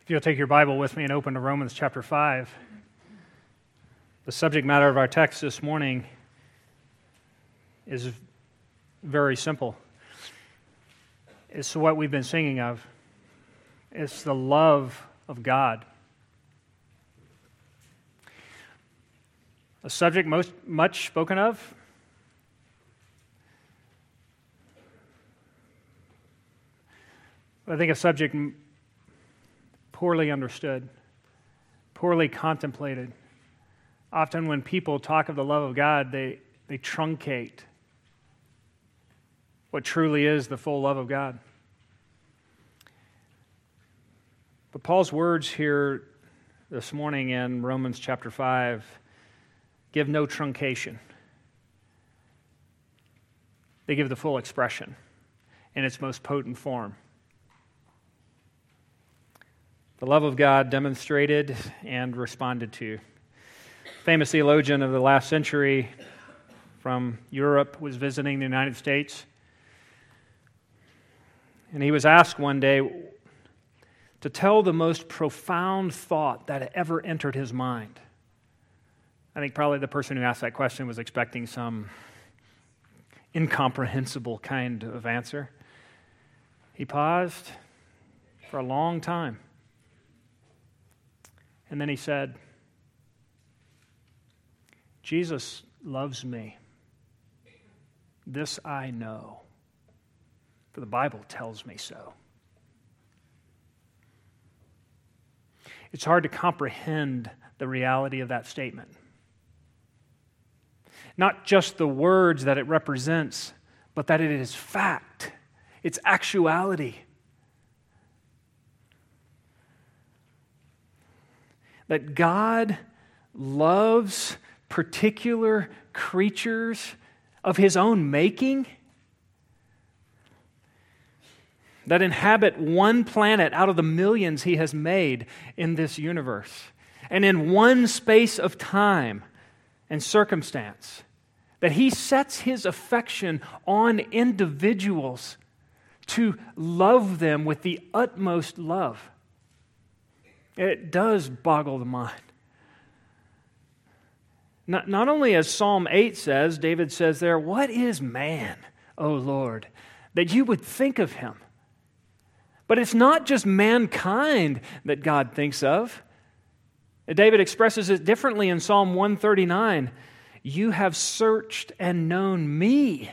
If you'll take your Bible with me and open to Romans chapter 5. The subject matter of our text this morning is very simple. It's what we've been singing of. It's the love of God. A subject much spoken of. I think a subject poorly understood, poorly contemplated. Often when people talk of the love of God, they truncate what truly is the full love of God. But Paul's words here this morning in Romans chapter 5 give no truncation. They give the full expression in its most potent form. The love of God demonstrated and responded to. Famous theologian of the last century from Europe was visiting the United States. And he was asked one day to tell the most profound thought that ever entered his mind. I think probably the person who asked that question was expecting some incomprehensible kind of answer. He paused for a long time. And then he said, Jesus loves me. This I know, for the Bible tells me so. It's hard to comprehend the reality of that statement. Not just the words that it represents, but that it is fact. It's actuality. That God loves particular creatures of His own making that inhabit one planet out of the millions He has made in this universe. And in one space of time and circumstance, that He sets His affection on individuals to love them with the utmost love. It does boggle the mind. Not only as Psalm 8 says, David says there, "What is man, O Lord, that you would think of him?" But it's not just mankind that God thinks of. David expresses it differently in Psalm 139. "You have searched and known me,"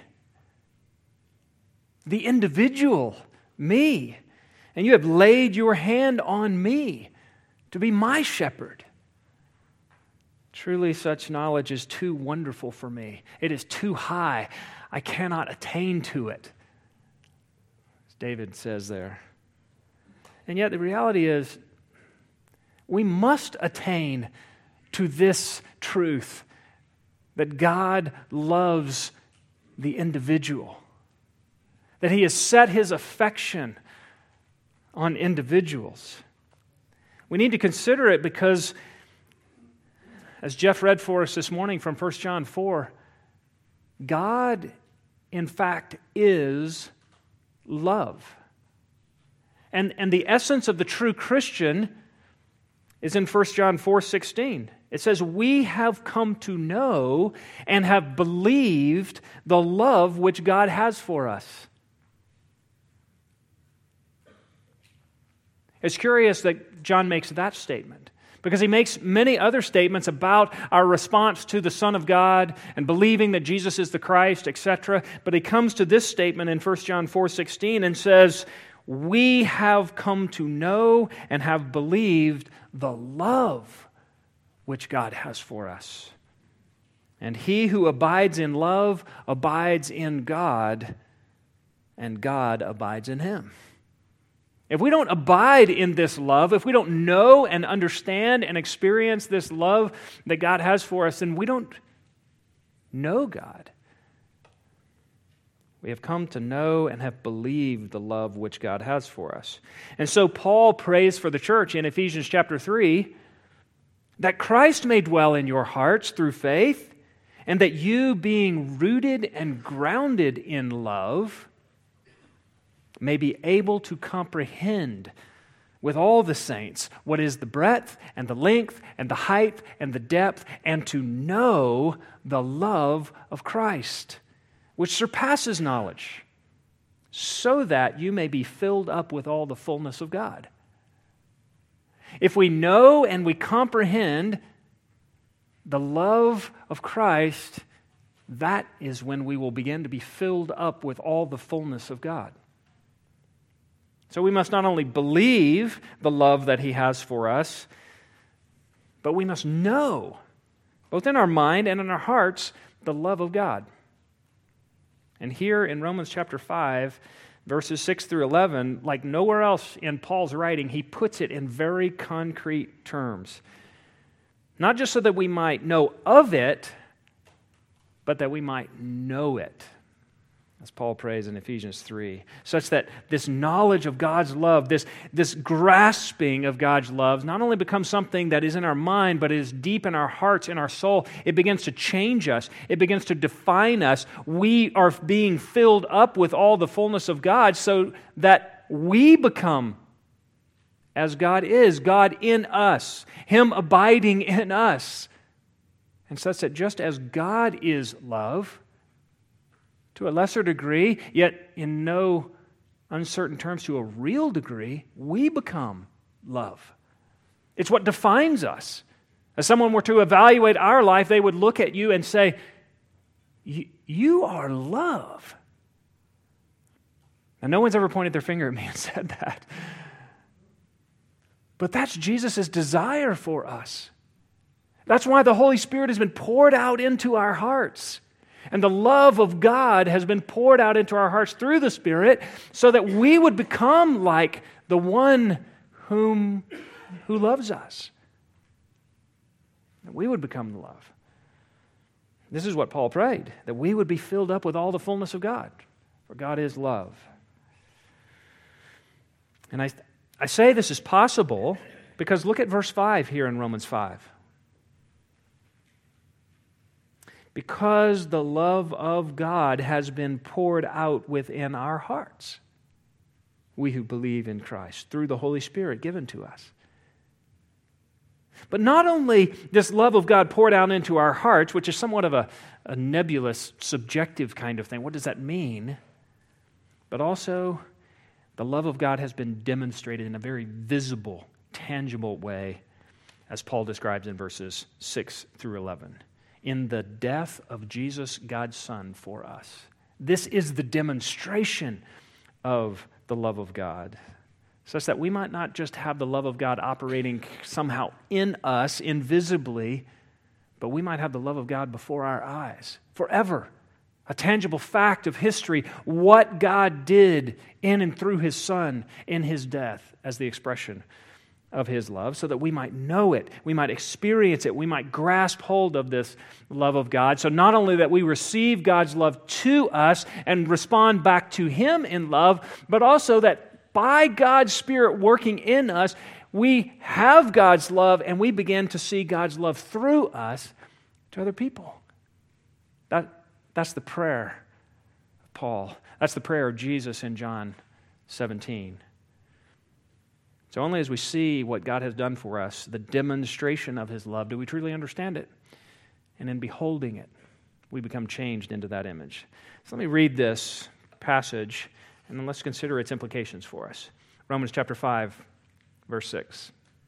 the individual, me, "and you have laid your hand on me to be my shepherd." Truly, such knowledge is too wonderful for me. It is too high. I cannot attain to it, as David says there. And yet the reality is, we must attain to this truth that God loves the individual, that He has set His affection on individuals. We need to consider it because, as Jeff read for us this morning from 1 John 4, God, in fact, is love. And the essence of the true Christian is in 1 John 4:16. It says, "We have come to know and have believed the love which God has for us." It's curious that John makes that statement, because he makes many other statements about our response to the Son of God and believing that Jesus is the Christ, etc. But he comes to this statement in 1 John 4:16 and says, "We have come to know and have believed the love which God has for us. And he who abides in love abides in God, and God abides in him." If we don't abide in this love, if we don't know and understand and experience this love that God has for us, then we don't know God. We have come to know and have believed the love which God has for us. And so Paul prays for the church in Ephesians chapter 3 that Christ may dwell in your hearts through faith, and that you, being rooted and grounded in love, may be able to comprehend with all the saints what is the breadth and the length and the height and the depth, and to know the love of Christ, which surpasses knowledge, so that you may be filled up with all the fullness of God. If we know and we comprehend the love of Christ, that is when we will begin to be filled up with all the fullness of God. So we must not only believe the love that He has for us, but we must know, both in our mind and in our hearts, the love of God. And here in Romans chapter 5, verses 6 through 11, like nowhere else in Paul's writing, he puts it in very concrete terms. Not just so that we might know of it, but that we might know it, as Paul prays in Ephesians 3, such that this knowledge of God's love, this grasping of God's love, not only becomes something that is in our mind, but it is deep in our hearts, in our soul. It begins to change us. It begins to define us. We are being filled up with all the fullness of God so that we become as God is, God in us, Him abiding in us. And such that just as God is love, to a lesser degree, yet in no uncertain terms, to a real degree, we become love. It's what defines us. As someone were to evaluate our life, they would look at you and say, you are love. Now, no one's ever pointed their finger at me and said that. But that's Jesus' desire for us. That's why the Holy Spirit has been poured out into our hearts. And the love of God has been poured out into our hearts through the Spirit so that we would become like the one who loves us. That we would become the love. This is what Paul prayed, that we would be filled up with all the fullness of God, for God is love. And I say this is possible because look at verse 5 here in Romans 5. Because the love of God has been poured out within our hearts, we who believe in Christ, through the Holy Spirit given to us. But not only this love of God poured out into our hearts, which is somewhat of a nebulous, subjective kind of thing. What does that mean? But also, the love of God has been demonstrated in a very visible, tangible way, as Paul describes in verses 6 through 11. In the death of Jesus, God's Son, for us. This is the demonstration of the love of God, such that we might not just have the love of God operating somehow in us, invisibly, but we might have the love of God before our eyes, forever. A tangible fact of history, what God did in and through His Son in His death as the expression of His love, so that we might know it, we might experience it, we might grasp hold of this love of God. So not only that we receive God's love to us and respond back to Him in love, but also that by God's Spirit working in us, we have God's love and we begin to see God's love through us to other people. That's the prayer of Paul. That's the prayer of Jesus in John 17. So only as we see what God has done for us, the demonstration of His love, do we truly understand it. And in beholding it, we become changed into that image. So let me read this passage, and then let's consider its implications for us. Romans chapter 5, verse 6.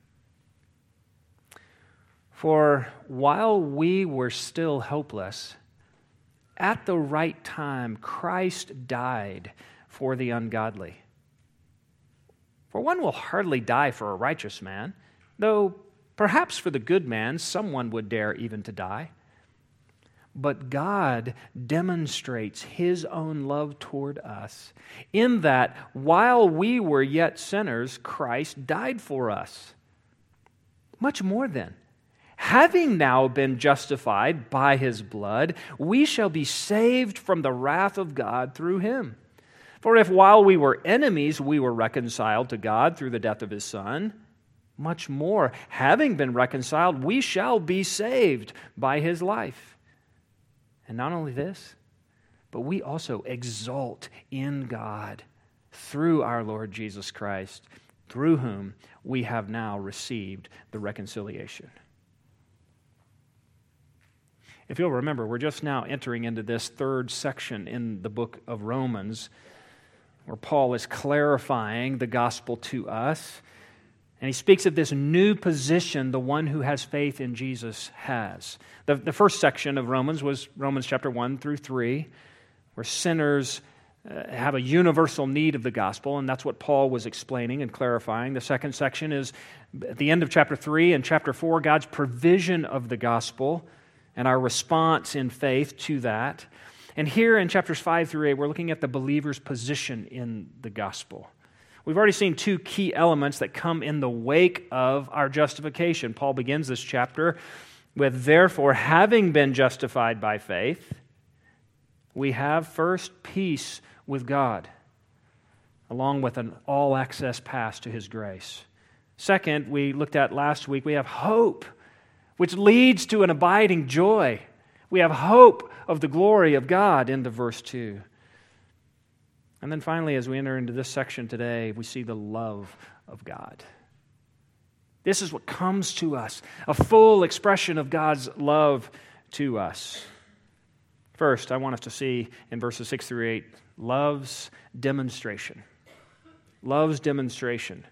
For while we were still helpless, at the right time Christ died for the ungodly. For one will hardly die for a righteous man, though perhaps for the good man someone would dare even to die. But God demonstrates His own love toward us, in that while we were yet sinners, Christ died for us. Much more then, having now been justified by His blood, we shall be saved from the wrath of God through Him. For if while we were enemies, we were reconciled to God through the death of His Son, much more, having been reconciled, we shall be saved by His life. And not only this, but we also exult in God through our Lord Jesus Christ, through whom we have now received the reconciliation. If you'll remember, we're just now entering into this third section in the book of Romans, where Paul is clarifying the gospel to us. And he speaks of this new position the one who has faith in Jesus has. The first section of Romans was Romans chapter 1 through 3, where sinners have a universal need of the gospel, and that's what Paul was explaining and clarifying. The second section is at the end of chapter 3 and chapter 4, God's provision of the gospel and our response in faith to that. And here in chapters 5 through 8, we're looking at the believer's position in the gospel. We've already seen two key elements that come in the wake of our justification. Paul begins this chapter with, therefore, having been justified by faith, we have first peace with God, along with an all-access pass to His grace. Second, we looked at last week, we have hope, which leads to an abiding joy. We have hope of the glory of God into verse 2. And then finally, as we enter into this section today, we see the love of God. This is what comes to us, a full expression of God's love to us. First, I want us to see in verses 6 through 8, love's demonstration. Love's demonstration.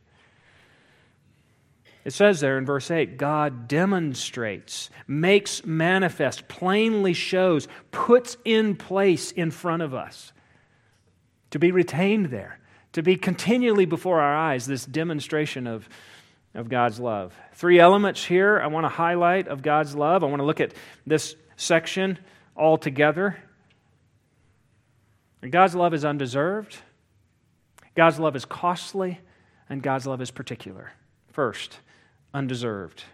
It says there in verse 8, God demonstrates, makes manifest, plainly shows, puts in place in front of us, to be retained there, to be continually before our eyes, this demonstration of God's love. Three elements here I want to highlight of God's love. I want to look at this section all together. God's love is undeserved, God's love is costly, and God's love is particular. First, undeserved.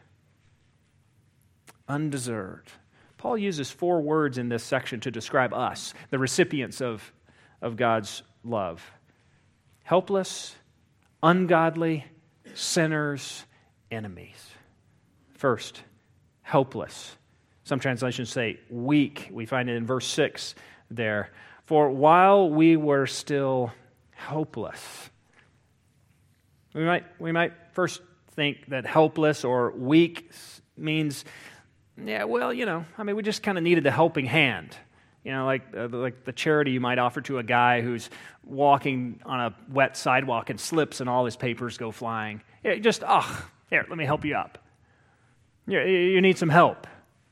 Undeserved. Paul uses 4 words in this section to describe us, the recipients of God's love. Helpless, ungodly, sinners, enemies. First, helpless. Some translations say weak. We find it in verse 6 there. For while we were still helpless. We might first think that helpless or weak means, we just kind of needed a helping hand. Like the charity you might offer to a guy who's walking on a wet sidewalk and slips and all his papers go flying. Here, let me help you up. You need some help.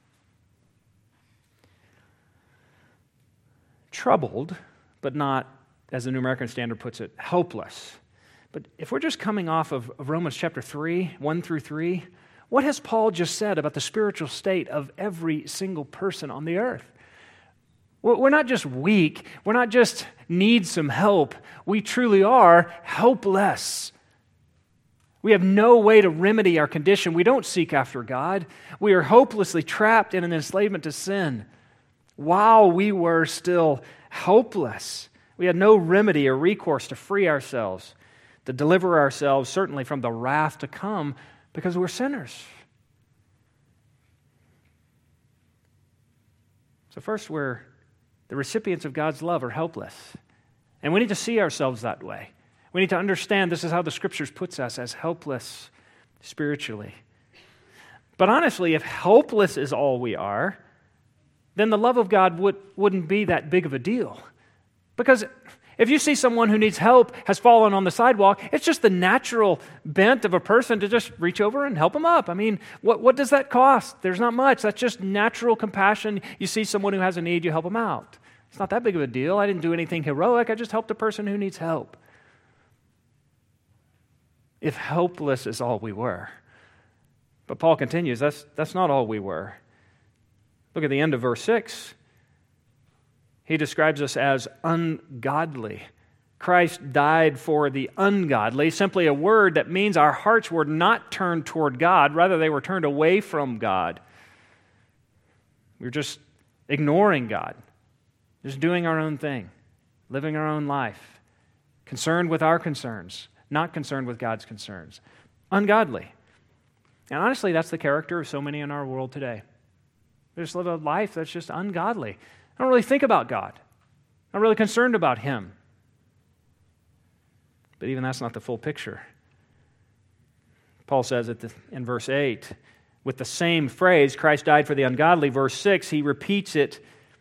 Troubled, but not, as the New American Standard puts it, hopeless. But if we're just coming off of Romans chapter 3, 1 through 3, what has Paul just said about the spiritual state of every single person on the earth? We're not just weak. We're not just need some help. We truly are helpless. We have no way to remedy our condition. We don't seek after God. We are hopelessly trapped in an enslavement to sin. While we were still helpless, we had no remedy or recourse to free ourselves, to deliver ourselves certainly from the wrath to come because we're sinners. So first, we're the recipients of God's love are helpless. And we need to see ourselves that way. We need to understand this is how the Scriptures puts us, as helpless spiritually. But honestly, if helpless is all we are, then the love of God wouldn't be that big of a deal. Because if you see someone who needs help, has fallen on the sidewalk, it's just the natural bent of a person to just reach over and help them up. I mean, what does that cost? There's not much. That's just natural compassion. You see someone who has a need, you help them out. It's not that big of a deal. I didn't do anything heroic. I just helped a person who needs help. If helpless is all we were. But Paul continues, that's not all we were. Look at the end of verse 6. He describes us as ungodly. Christ died for the ungodly, simply a word that means our hearts were not turned toward God, rather they were turned away from God. We were just ignoring God, just doing our own thing, living our own life, concerned with our concerns, not concerned with God's concerns. Ungodly. And honestly, that's the character of so many in our world today. They just live a life that's just ungodly. I don't really think about God. I'm really concerned about Him. But even that's not the full picture. Paul says it in verse 8, with the same phrase, Christ died for the ungodly. Verse 6, he repeats it,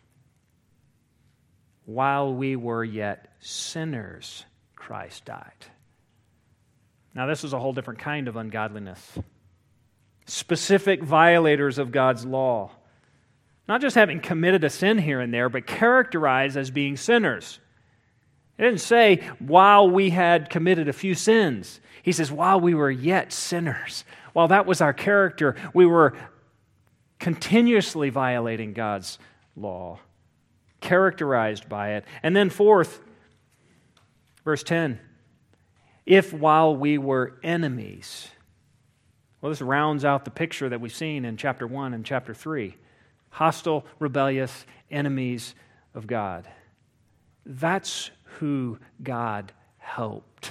while we were yet sinners, Christ died. Now, this is a whole different kind of ungodliness. Specific violators of God's law. Not just having committed a sin here and there, but characterized as being sinners. It didn't say, while we had committed a few sins. He says, while we were yet sinners. While that was our character, we were continuously violating God's law, characterized by it. And then fourth, verse 10, if while we were enemies. Well, this rounds out the picture that we've seen in chapter 1 and chapter 3. Hostile, rebellious enemies of God. That's who God helped.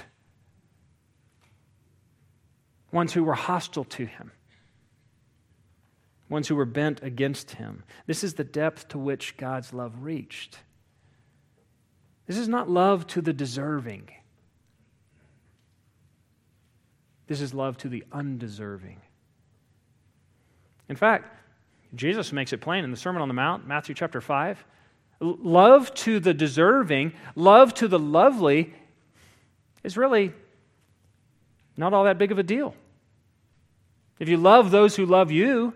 Ones who were hostile to Him. Ones who were bent against Him. This is the depth to which God's love reached. This is not love to the deserving. This is love to the undeserving. In fact, Jesus makes it plain in the Sermon on the Mount, Matthew chapter 5. Love to the deserving, love to the lovely is really not all that big of a deal. If you love those who love you,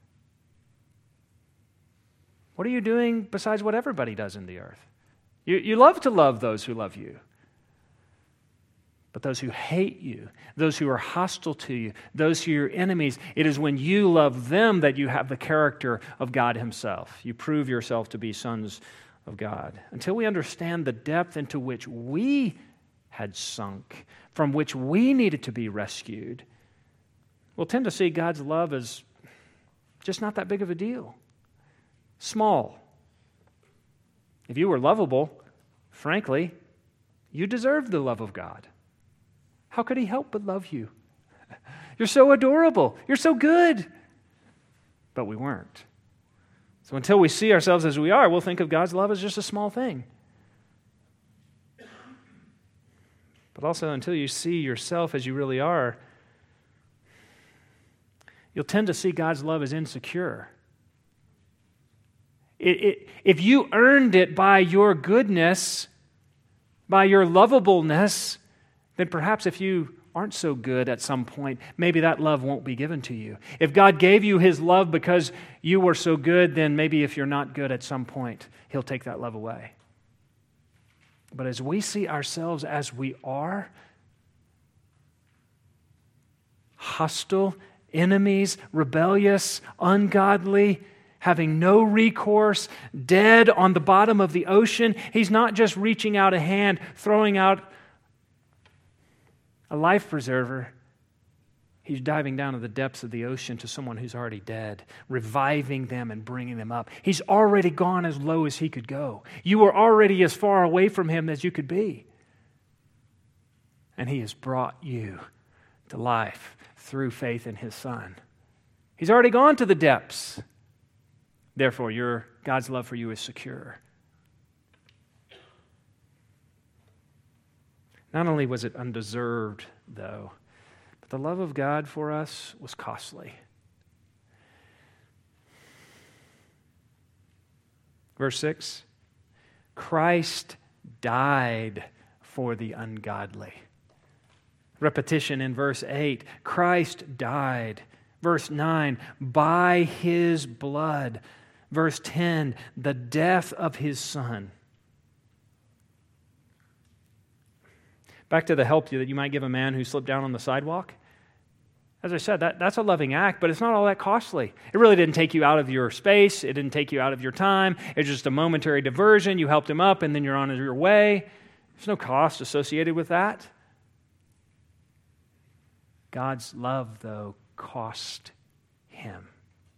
what are you doing besides what everybody does in the earth? You love to love those who love you. But those who hate you, those who are hostile to you, those who are your enemies, it is when you love them that you have the character of God Himself. You prove yourself to be sons of God. Until we understand the depth into which we had sunk, from which we needed to be rescued, we'll tend to see God's love as just not that big of a deal. Small. If you were lovable, frankly, you deserved the love of God. How could He help but love you? You're so adorable. You're so good. But we weren't. So until we see ourselves as we are, we'll think of God's love as just a small thing. But also until you see yourself as you really are, you'll tend to see God's love as insecure. If you earned it by your goodness, by your lovableness, then perhaps if you aren't so good at some point, maybe that love won't be given to you. If God gave you His love because you were so good, then maybe if you're not good at some point, He'll take that love away. But as we see ourselves as we are, hostile, enemies, rebellious, ungodly, having no recourse, dead on the bottom of the ocean, He's not just reaching out a hand, throwing out a life preserver. He's diving down to the depths of the ocean to someone who's already dead, reviving them and bringing them up. He's already gone as low as He could go. You were already as far away from Him as you could be. And He has brought you to life through faith in His Son. He's already gone to the depths. Therefore, God's love for you is secure. Not only was it undeserved, though, but the love of God for us was costly. Verse 6, Christ died for the ungodly. Repetition in verse 8, Christ died. Verse 9, by His blood. Verse 10, the death of His Son. Back to the help that you might give a man who slipped down on the sidewalk. As I said, that's a loving act, but it's not all that costly. It really didn't take you out of your space. It didn't take you out of your time. It's just a momentary diversion. You helped him up, and then you're on your way. There's no cost associated with that. God's love, though, cost Him.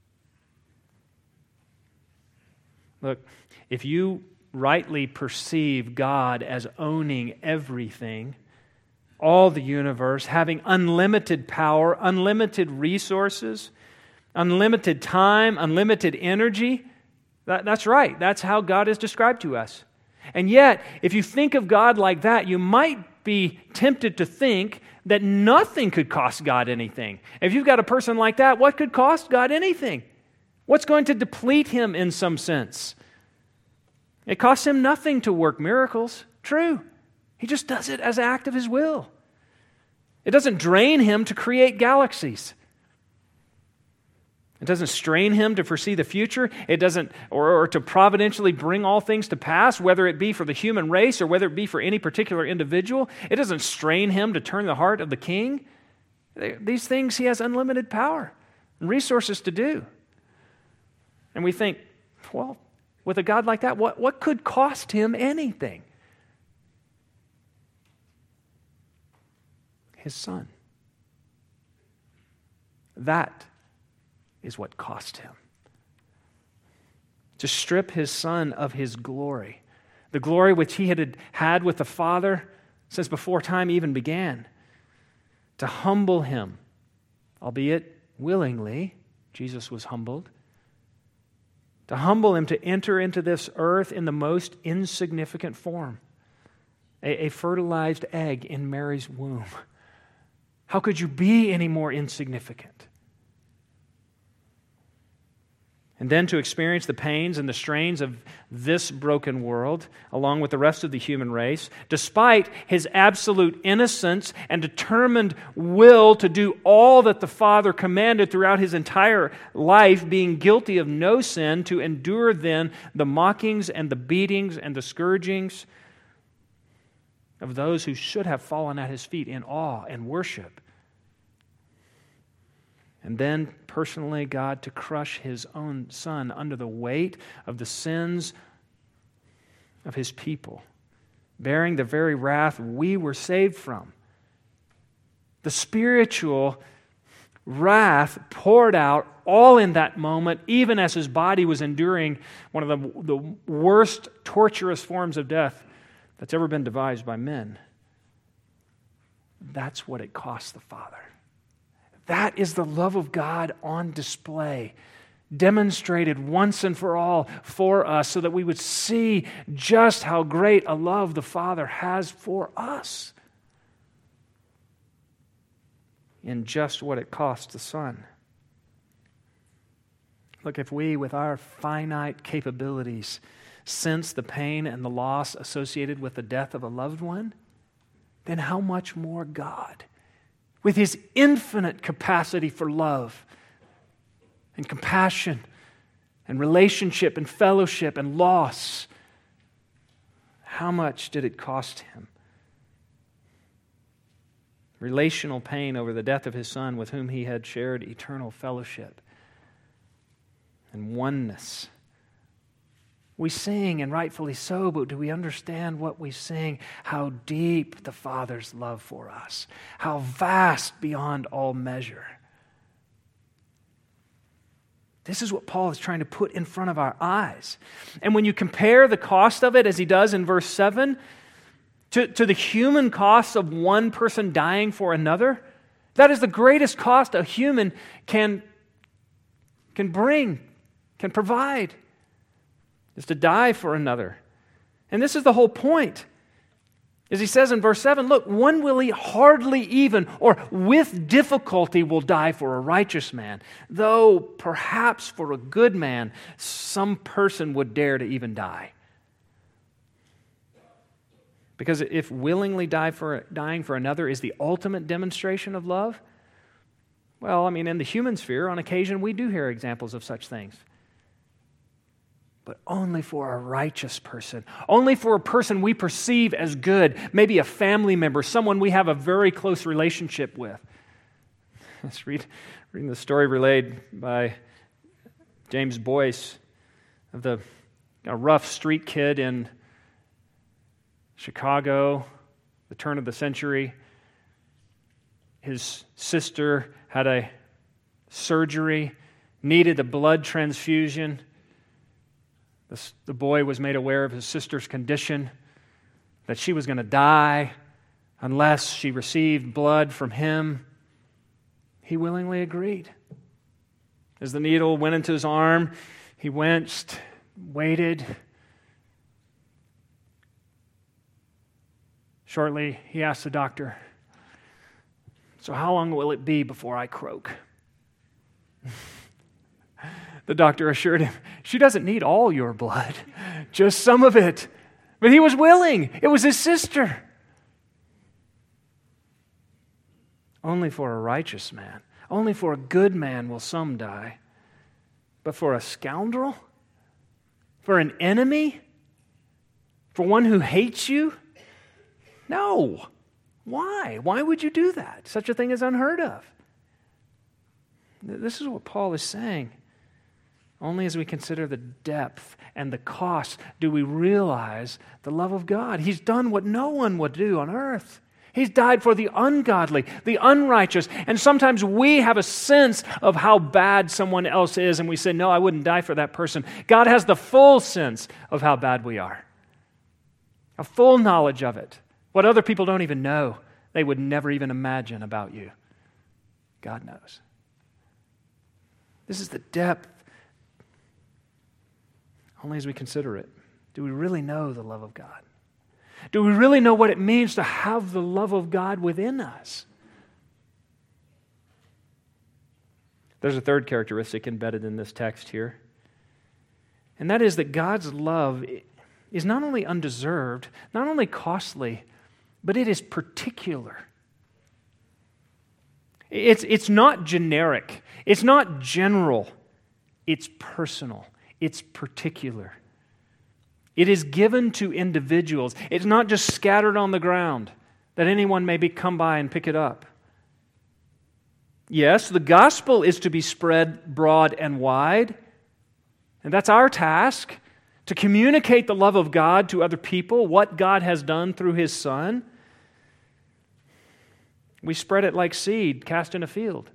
Look, if you rightly perceive God as owning everything, all the universe, having unlimited power, unlimited resources, unlimited time, unlimited energy, that's right. That's how God is described to us. And yet, if you think of God like that, you might be tempted to think that nothing could cost God anything. If you've got a person like that, what could cost God anything? What's going to deplete him in some sense? It costs him nothing to work miracles. True. He just does it as an act of his will. It doesn't drain him to create galaxies. It doesn't strain him to foresee the future. It doesn't, or to providentially bring all things to pass, whether it be for the human race or whether it be for any particular individual. It doesn't strain him to turn the heart of the king. These things he has unlimited power and resources to do. And we think, well, with a God like that, what could cost him anything? His Son. That is what cost him. To strip his Son of his glory, the glory which he had with the Father since before time even began. To humble him, albeit willingly, Jesus was humbled. To humble him to enter into this earth in the most insignificant form, a fertilized egg in Mary's womb. How could you be any more insignificant? And then to experience the pains and the strains of this broken world, along with the rest of the human race, despite his absolute innocence and determined will to do all that the Father commanded throughout his entire life, being guilty of no sin, to endure then the mockings and the beatings and the scourgings of those who should have fallen at his feet in awe and worship. And then, personally, God to crush his own Son under the weight of the sins of his people, bearing the very wrath we were saved from. The spiritual wrath poured out all in that moment, even as his body was enduring one of the worst torturous forms of death that's ever been devised by men. That's what it cost the Father. That is the love of God on display, demonstrated once and for all for us so that we would see just how great a love the Father has for us in just what it cost the Son. Look, if we, with our finite capabilities, sense the pain and the loss associated with the death of a loved one, then how much more God, with his infinite capacity for love and compassion and relationship and fellowship and loss, how much did it cost him? Relational pain over the death of his Son with whom he had shared eternal fellowship and oneness. We sing, and rightfully so, but do we understand what we sing? How deep the Father's love for us. How vast beyond all measure. This is what Paul is trying to put in front of our eyes. And when you compare the cost of it, as he does in verse 7, to the human cost of one person dying for another, that is the greatest cost a human can bring, can provide, is to die for another. And this is the whole point. As he says in verse 7, look, one will hardly even, or with difficulty will die for a righteous man, though perhaps for a good man, some person would dare to even die. Because if willingly dying for another is the ultimate demonstration of love, well, I mean, in the human sphere, on occasion, we do hear examples of such things. But only for a righteous person, only for a person we perceive as good, maybe a family member, someone we have a very close relationship with. Let's reading the story relayed by James Boyce of the rough street kid in Chicago, the turn of the century. His sister had a surgery, needed a blood transfusion. The boy was made aware of his sister's condition, that she was going to die unless she received blood from him. He willingly agreed. As the needle went into his arm, he winced, waited. Shortly, he asked the doctor, So how long will it be before I croak? The doctor assured him, she doesn't need all your blood, just some of it. But he was willing. It was his sister. Only for a righteous man, only for a good man will some die. But for a scoundrel? For an enemy? For one who hates you? No. Why? Why would you do that? Such a thing is unheard of. This is what Paul is saying. Only as we consider the depth and the cost do we realize the love of God. He's done what no one would do on earth. He's died for the ungodly, the unrighteous. And sometimes we have a sense of how bad someone else is, and we say, no, I wouldn't die for that person. God has the full sense of how bad we are, a full knowledge of it. What other people don't even know, they would never even imagine about you. God knows. This is the depth. Only as we consider it, do we really know the love of God? Do we really know what it means to have the love of God within us? There's a third characteristic embedded in this text here, and that is that God's love is not only undeserved, not only costly, but it is particular. It's not generic. It's not general. It's personal. It's particular. It is given to individuals. It's not just scattered on the ground that anyone may come by and pick it up. Yes, the gospel is to be spread broad and wide, and that's our task, to communicate the love of God to other people, what God has done through His Son. We spread it like seed cast in a field.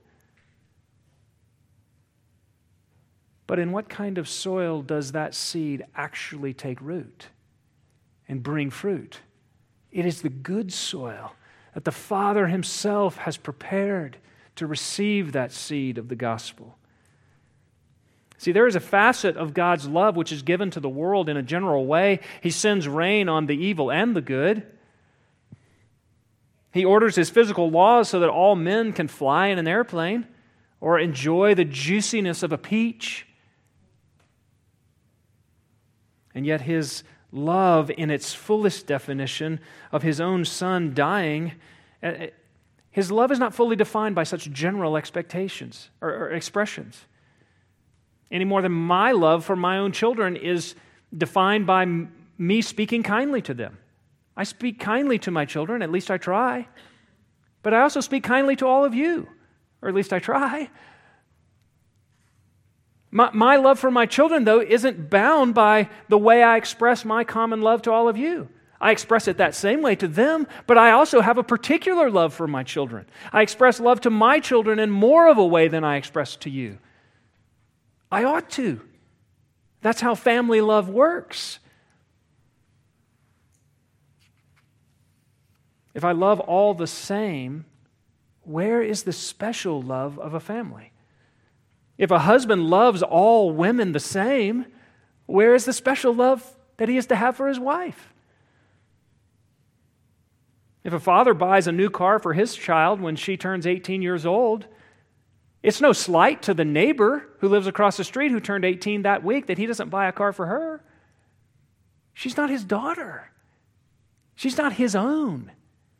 But in what kind of soil does that seed actually take root and bring fruit? It is the good soil that the Father Himself has prepared to receive that seed of the gospel. See, there is a facet of God's love which is given to the world in a general way. He sends rain on the evil and the good. He orders His physical laws so that all men can fly in an airplane or enjoy the juiciness of a peach. And yet His love, in its fullest definition of His own Son dying, His love is not fully defined by such general expectations or expressions. Any more than my love for my own children is defined by me speaking kindly to them. I speak kindly to my children, at least I try. But I also speak kindly to all of you, or at least I try. My love for my children, though, isn't bound by the way I express my common love to all of you. I express it that same way to them, but I also have a particular love for my children. I express love to my children in more of a way than I express to you. I ought to. That's how family love works. If I love all the same, where is the special love of a family? If a husband loves all women the same, where is the special love that he is to have for his wife? If a father buys a new car for his child when she turns 18 years old, it's no slight to the neighbor who lives across the street who turned 18 that week that he doesn't buy a car for her. She's not his daughter. She's not his own.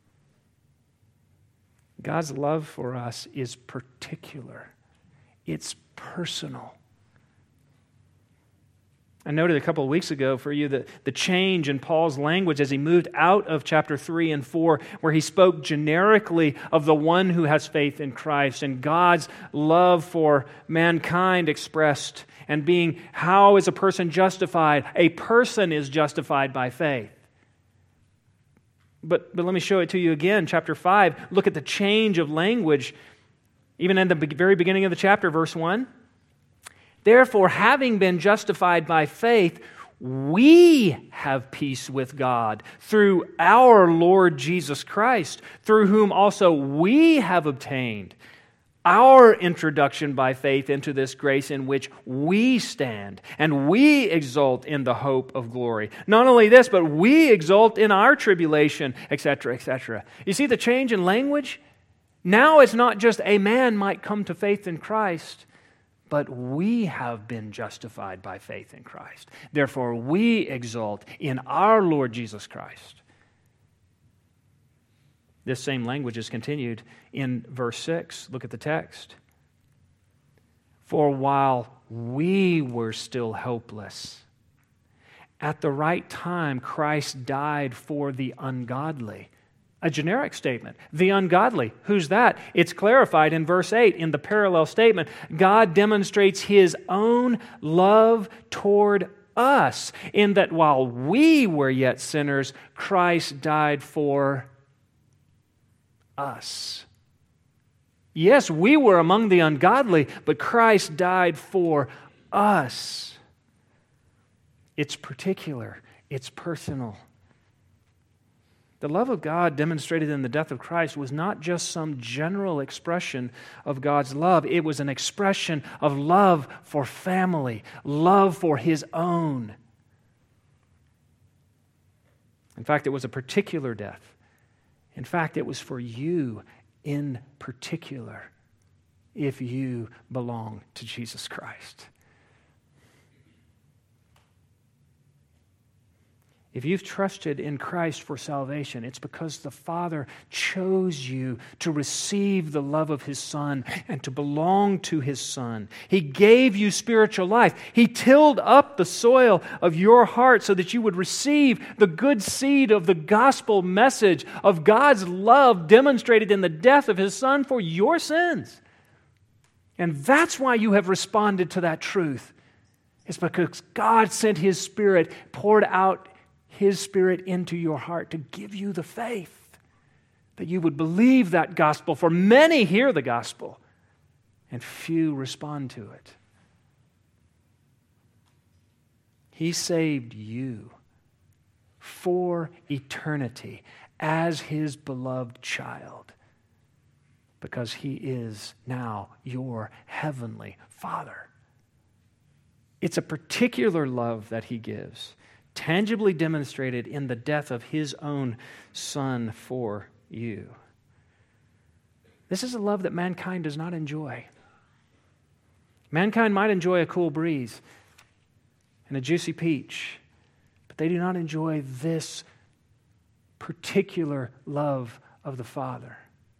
God's love for us is particular. It's personal. I noted a couple of weeks ago for you the change in Paul's language as he moved out of chapter 3 and 4, where he spoke generically of the one who has faith in Christ and God's love for mankind expressed, and being how is a person justified? A person is justified by faith. But let me show it to you again. Chapter 5, look at the change of language. Even in the very beginning of the chapter, verse 1. Therefore, having been justified by faith, we have peace with God through our Lord Jesus Christ, through whom also we have obtained our introduction by faith into this grace in which we stand, and we exult in the hope of glory. Not only this, but we exult in our tribulation, etc., etc. You see the change in language? Now it's not just a man might come to faith in Christ, but we have been justified by faith in Christ. Therefore, we exult in our Lord Jesus Christ. This same language is continued in verse 6. Look at the text. For while we were still helpless, at the right time Christ died for the ungodly. A generic statement. The ungodly. Who's that? It's clarified in verse 8 in the parallel statement. God demonstrates His own love toward us in that while we were yet sinners, Christ died for us. Yes, we were among the ungodly, but Christ died for us. It's particular. It's personal. The love of God demonstrated in the death of Christ was not just some general expression of God's love. It was an expression of love for family, love for His own. In fact, it was a particular death. In fact, it was for you in particular, if you belong to Jesus Christ. If you've trusted in Christ for salvation, it's because the Father chose you to receive the love of His Son and to belong to His Son. He gave you spiritual life. He tilled up the soil of your heart so that you would receive the good seed of the gospel message of God's love demonstrated in the death of His Son for your sins. And that's why you have responded to that truth. It's because God sent His Spirit, poured out His Spirit into your heart to give you the faith that you would believe that gospel. For many hear the gospel and few respond to it. He saved you for eternity as His beloved child because He is now your heavenly Father. It's a particular love that He gives, tangibly demonstrated in the death of His own Son for you. This is a love that mankind does not enjoy. Mankind might enjoy a cool breeze and a juicy peach, but they do not enjoy this particular love of the Father.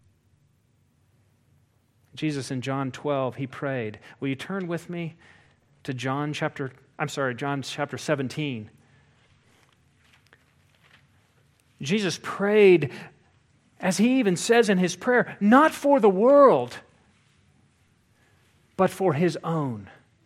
Jesus in John 12, He prayed. Will you turn with me to John chapter 17? Jesus prayed, as He even says in His prayer, not for the world, but for His own.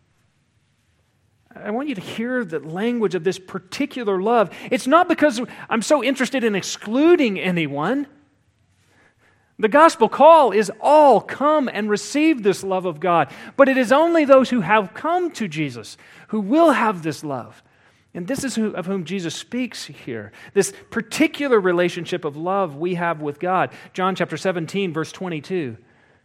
I want you to hear the language of this particular love. It's not because I'm so interested in excluding anyone. The gospel call is all come and receive this love of God. But it is only those who have come to Jesus who will have this love. And this is of whom Jesus speaks here. This particular relationship of love we have with God. John chapter 17, verse 22.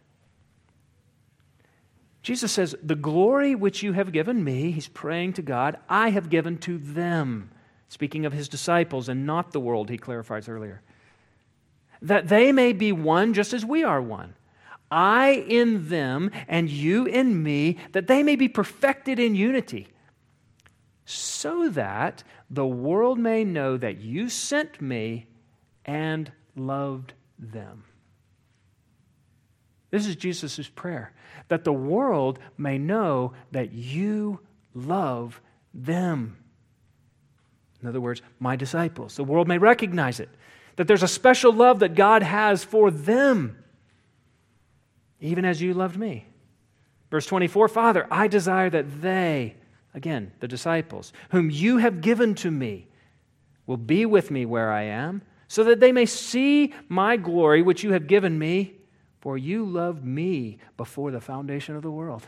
Jesus says, the glory which you have given me, He's praying to God, I have given to them. Speaking of His disciples and not the world, He clarifies earlier. That they may be one just as we are one. I in them and you in me, that they may be perfected in unity, so that the world may know that you sent me and loved them. This is Jesus' prayer, that the world may know that you love them. In other words, my disciples. The world may recognize it, that there's a special love that God has for them, even as you loved me. Verse 24, Father, I desire that they, again, the disciples, whom you have given to me, will be with me where I am, so that they may see my glory which you have given me, for you loved me before the foundation of the world.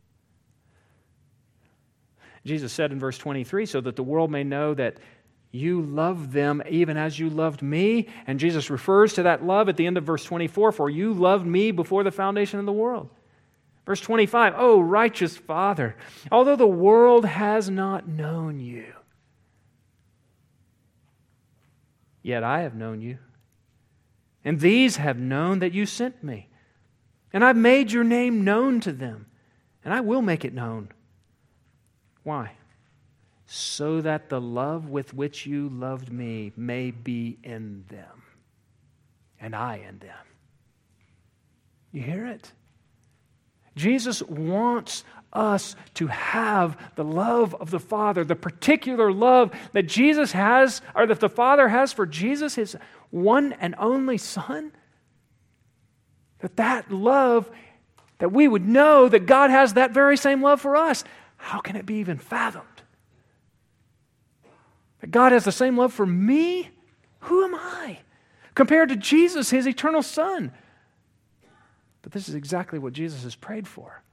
Jesus said in verse 23, so that the world may know that you love them even as you loved me. And Jesus refers to that love at the end of verse 24, for you loved me before the foundation of the world. Verse 25, oh, righteous Father, although the world has not known you, yet I have known you. And these have known that you sent me. And I've made your name known to them, and I will make it known. Why? So that the love with which you loved me may be in them, and I in them. You hear it? Jesus wants us to have the love of the Father, the particular love that Jesus has, or that the Father has for Jesus, His one and only Son. That love, that we would know that God has that very same love for us. How can it be even fathomed? That God has the same love for me? Who am I? Compared to Jesus, His eternal Son. But this is exactly what Jesus has prayed for.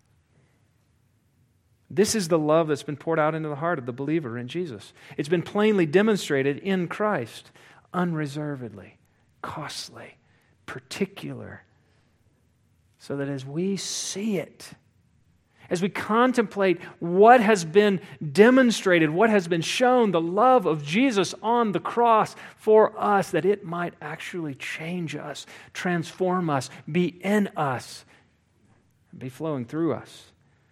This is the love that's been poured out into the heart of the believer in Jesus. It's been plainly demonstrated in Christ, unreservedly, costly, particular, so that as we see it, as we contemplate what has been demonstrated, what has been shown, the love of Jesus on the cross for us, that it might actually change us, transform us, be in us, and be flowing through us.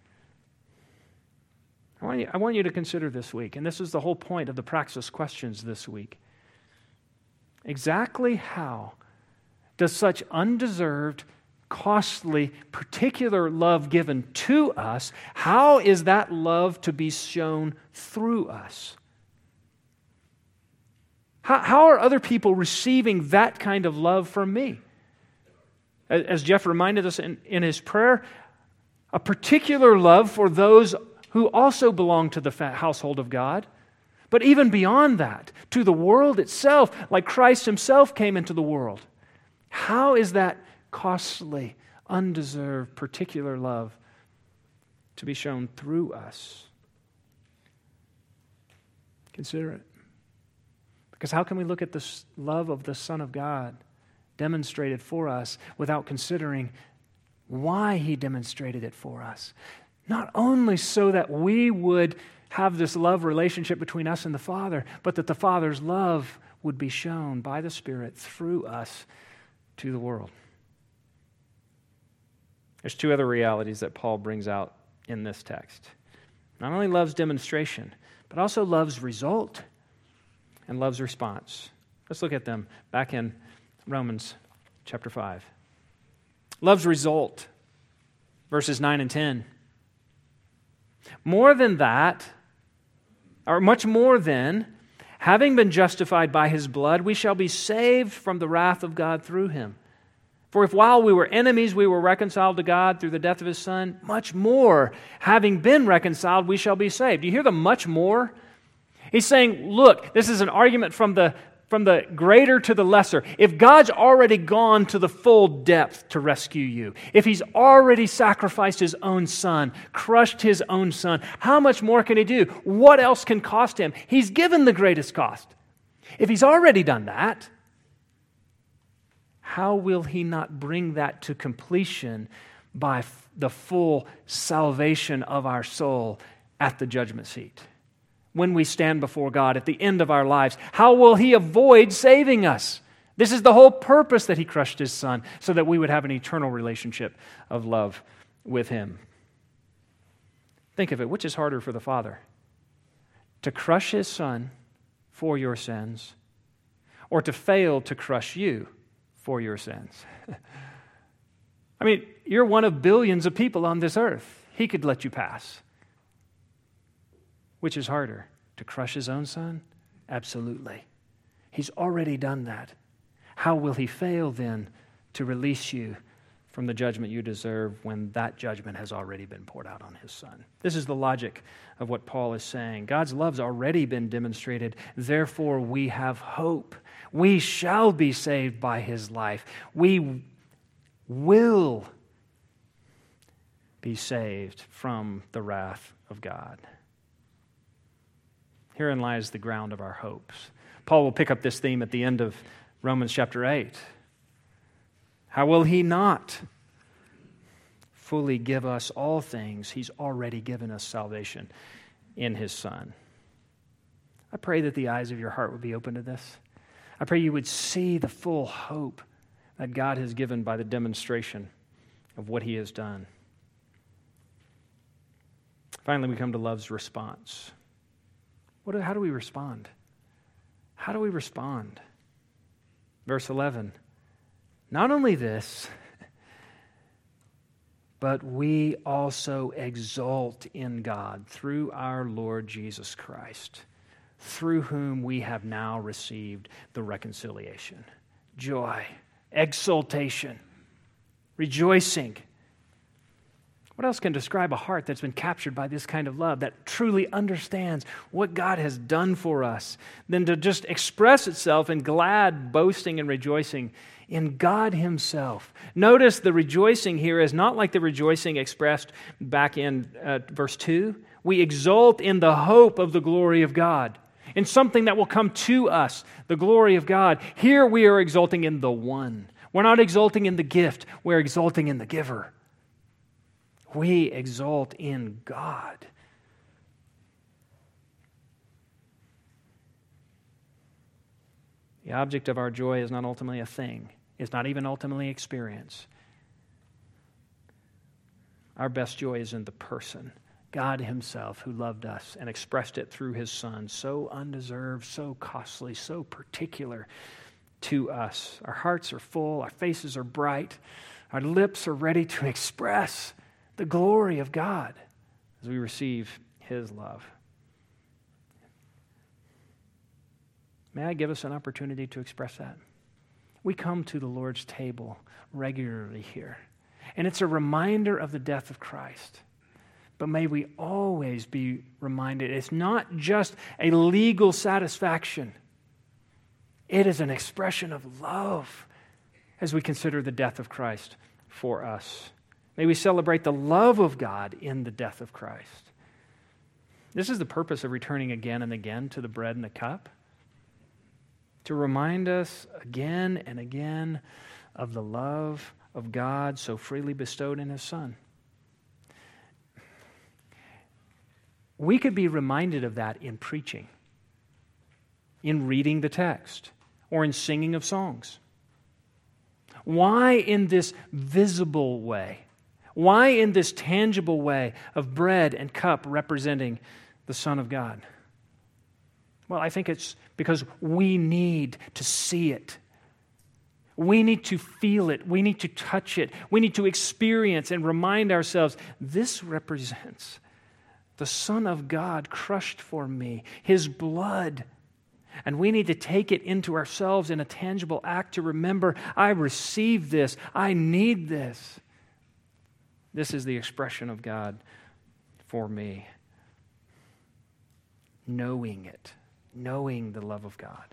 I want you to consider this week, and this is the whole point of the Praxis questions this week. Exactly how does such undeserved, costly, particular love given to us, how is that love to be shown through us? How are other people receiving that kind of love from me? As Jeff reminded us in his prayer, a particular love for those who also belong to the household of God. But even beyond that, to the world itself, like Christ Himself came into the world. How is that costly, undeserved, particular love to be shown through us? Consider it. Because how can we look at this love of the Son of God demonstrated for us without considering why He demonstrated it for us? Not only so that we would have this love relationship between us and the Father, but that the Father's love would be shown by the Spirit through us to the world. There's two other realities that Paul brings out in this text. Not only love's demonstration, but also love's result and love's response. Let's look at them back in Romans chapter 5. Love's result, verses 9 and 10. More than that, or much more than, having been justified by His blood, we shall be saved from the wrath of God through Him. For if while we were enemies, we were reconciled to God through the death of His Son, much more, having been reconciled, we shall be saved. Do you hear the much more? He's saying, look, this is an argument from the greater to the lesser. If God's already gone to the full depth to rescue you, if He's already sacrificed His own Son, crushed His own Son, how much more can He do? What else can cost Him? He's given the greatest cost. If He's already done that, how will He not bring that to completion by the full salvation of our soul at the judgment seat? When we stand before God at the end of our lives, how will He avoid saving us? This is the whole purpose that He crushed His Son, so that we would have an eternal relationship of love with Him. Think of it, which is harder for the Father? To crush His Son for your sins, or to fail to crush you for your sins? I mean, you're one of billions of people on this earth. He could let you pass. Which is harder, to crush His own Son? Absolutely. He's already done that. How will He fail then to release you from the judgment you deserve when that judgment has already been poured out on His Son? This is the logic of what Paul is saying. God's love's already been demonstrated, therefore we have hope. We shall be saved by His life. We will be saved from the wrath of God. Herein lies the ground of our hopes. Paul will pick up this theme at the end of Romans chapter 8. How will He not fully give us all things? He's already given us salvation in His Son. I pray that the eyes of your heart would be open to this. I pray you would see the full hope that God has given by the demonstration of what he has done. Finally, we come to love's response. How do we respond? How do we respond? Verse 11, not only this, but we also exult in God through our Lord Jesus Christ, through whom we have now received the reconciliation. Joy, exultation, rejoicing. What else can describe a heart that's been captured by this kind of love, that truly understands what God has done for us, than to just express itself in glad boasting and rejoicing in God himself? Notice the rejoicing here is not like the rejoicing expressed back in verse 2. We exult in the hope of the glory of God, in something that will come to us, the glory of God. Here we are exulting in the one. We're not exulting in the gift, we're exulting in the giver. We exult in God. The object of our joy is not ultimately a thing. It's not even ultimately experience. Our best joy is in the person, God himself, who loved us and expressed it through his Son, so undeserved, so costly, so particular to us. Our hearts are full, our faces are bright, our lips are ready to express the glory of God as we receive his love. May I give us an opportunity to express that? We come to the Lord's table regularly here, and it's a reminder of the death of Christ. But may we always be reminded it's not just a legal satisfaction. It is an expression of love as we consider the death of Christ for us. May we celebrate the love of God in the death of Christ. This is the purpose of returning again and again to the bread and the cup, to remind us again and again of the love of God so freely bestowed in his Son. We could be reminded of that in preaching, in reading the text, or in singing of songs. Why in this visible way? Why in this tangible way of bread and cup representing the Son of God? Well, I think it's because we need to see it. We need to feel it. We need to touch it. We need to experience and remind ourselves, this represents the Son of God crushed for me, his blood. And we need to take it into ourselves in a tangible act to remember, I receive this. I need this. This is the expression of God for me. Knowing it, knowing the love of God.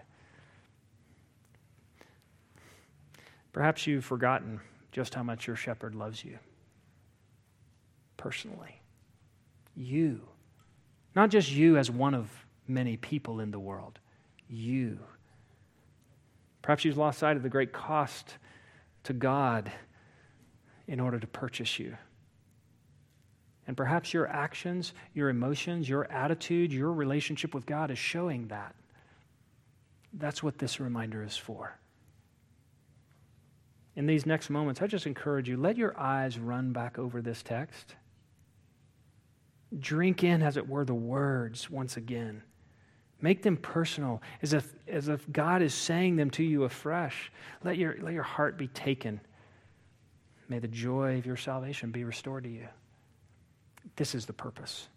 Perhaps you've forgotten just how much your shepherd loves you personally. You. Not just you as one of many people in the world. You. Perhaps you've lost sight of the great cost to God in order to purchase you. And perhaps your actions, your emotions, your attitude, your relationship with God is showing that. That's what this reminder is for. In these next moments, I just encourage you, let your eyes run back over this text. Drink in, as it were, the words once again. Make them personal, as if God is saying them to you afresh. Let your heart be taken. May the joy of your salvation be restored to you. This is the purpose.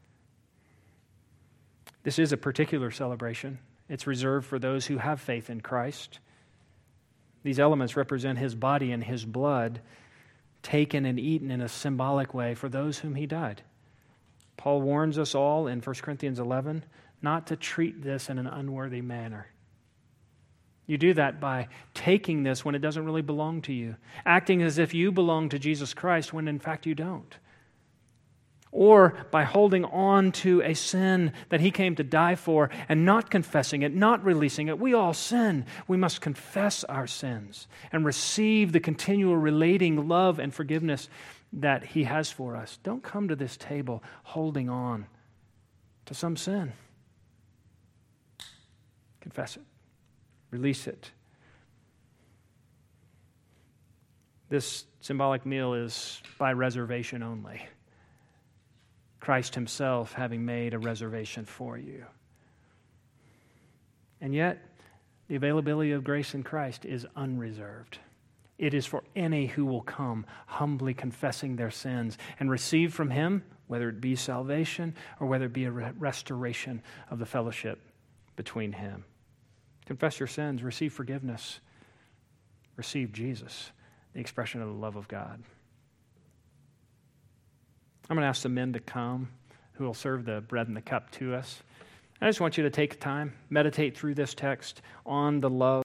This is a particular celebration. It's reserved for those who have faith in Christ. These elements represent his body and his blood, taken and eaten in a symbolic way for those whom he died. Paul warns us all in 1 Corinthians 11 not to treat this in an unworthy manner. You do that by taking this when it doesn't really belong to you, acting as if you belong to Jesus Christ when in fact you don't. Or by holding on to a sin that he came to die for and not confessing it, not releasing it. We all sin. We must confess our sins and receive the continual relating love and forgiveness that he has for us. Don't come to this table holding on to some sin. Confess it. Release it. This symbolic meal is by reservation only. Christ himself having made a reservation for you. And yet, the availability of grace in Christ is unreserved. It is for any who will come humbly confessing their sins and receive from him, whether it be salvation or whether it be a restoration of the fellowship between him. Confess your sins, receive forgiveness, receive Jesus, the expression of the love of God. I'm going to ask the men to come who will serve the bread and the cup to us. I just want you to take time, meditate through this text on the love